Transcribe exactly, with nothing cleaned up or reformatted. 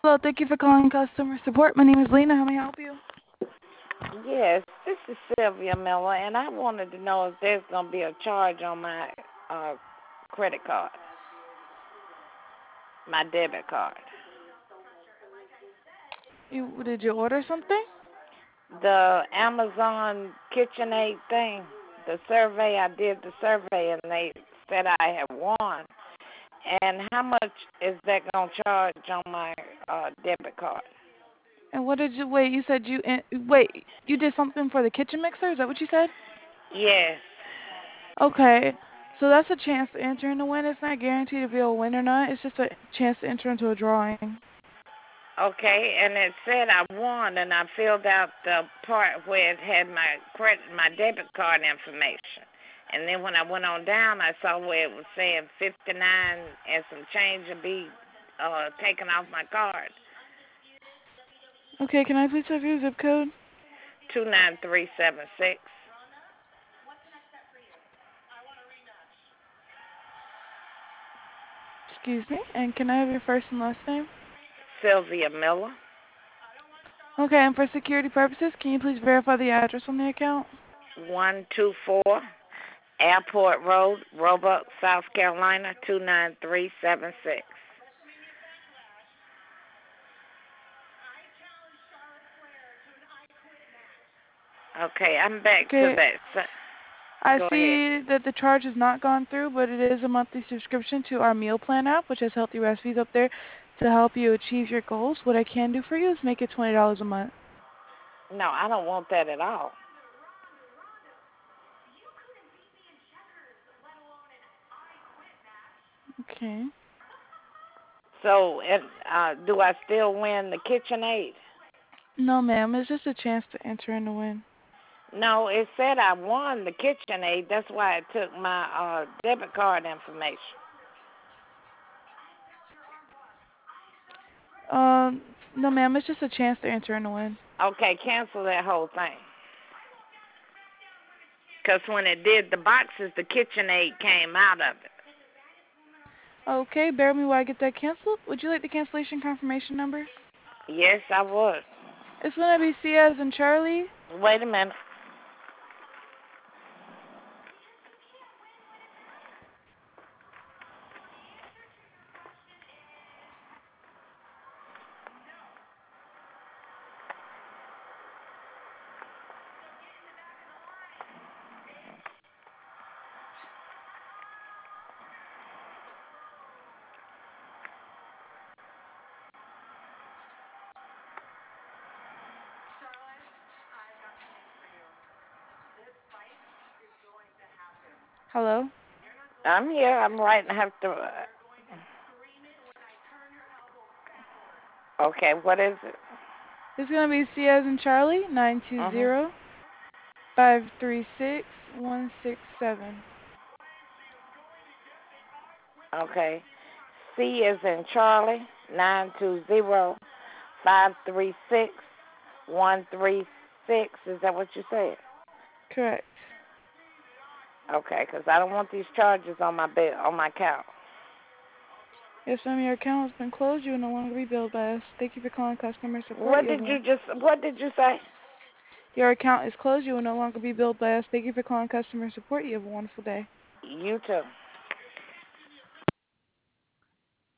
Hello, thank you for calling customer support. My name is Lena. How may I help you? Yes, this is Sylvia Miller, and I wanted to know if there's going to be a charge on my uh, credit card, my debit card. You did you order something? The Amazon KitchenAid thing, the survey, I did the survey, and they said I had won. And how much is that going to charge on my uh, debit card? And what did you wait? You said you in- wait. You did something for the kitchen mixer. Is that what you said? Yes. Okay, so that's a chance to enter in the win. It's not guaranteed if you'll win or not. It's just a chance to enter into a drawing. Okay, and it said I won, and I filled out the part where it had my credit, my debit card information. And then when I went on down, I saw where it was saying fifty-nine and some change to be uh, taken off my card. Okay, can I please have your zip code? two nine three seven six. Excuse me. And can I have your first and last name? Sylvia Miller. Okay, and for security purposes, can you please verify the address on the account? one two four Airport Road, Roebuck, South Carolina, two nine three seven six. Okay, I'm back to Okay, that. I Go ahead. see that the charge has not gone through, but it is a monthly subscription to our meal plan app, which has healthy recipes up there to help you achieve your goals. What I can do for you is make it twenty dollars a month. No, I don't want that at all. Okay. So, uh, do I still win the KitchenAid? No, ma'am. It's just a chance to enter in the win. No, it said I won the KitchenAid. That's why it took my uh, debit card information. Um, no, ma'am. It's just a chance to enter in the win. Okay, cancel that whole thing. Because when it did the boxes, the KitchenAid came out of it. Okay, bear with me while I get that canceled. Would you like the cancellation confirmation number? Yes, I was. It's going to be C as in Charlie. Wait a minute. Hello? I'm here. I'm right. I have to. Uh, okay, what is it? It's going to be C as in Charlie, Mhm. nine two zero, five three six, one six seven. Okay. C is in Charlie. Nine two zero five three six one three six. Is that what you said? Correct. Okay, because I don't want these charges on my bill on my account. Yes, ma'am, your account has been closed. You will no longer be billed by us. Thank you for calling customer support. What You have did a you wonderful... just? What did you say? Your account is closed. You will no longer be billed by us. Thank you for calling customer support. You have a wonderful day. You too.